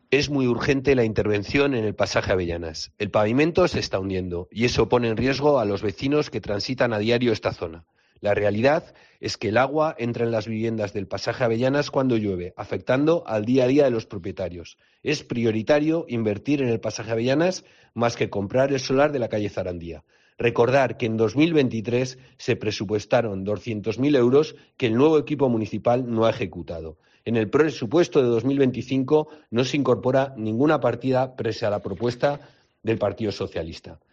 Es muy urgente la intervención en el pasaje Avellanas. El pavimento se está hundiendo y eso pone en riesgo a los vecinos que transitan a diario esta zona. La realidad es que el agua entra en las viviendas del pasaje Avellanas cuando llueve, afectando al día a día de los propietarios. Es prioritario invertir en el pasaje Avellanas más que comprar el solar de la calle Zarandía. Recordar que en 2023 se presupuestaron 200.000 euros que el nuevo equipo municipal no ha ejecutado. En el presupuesto de 2025 no se incorpora ninguna partida pese a la propuesta del Partido Socialista.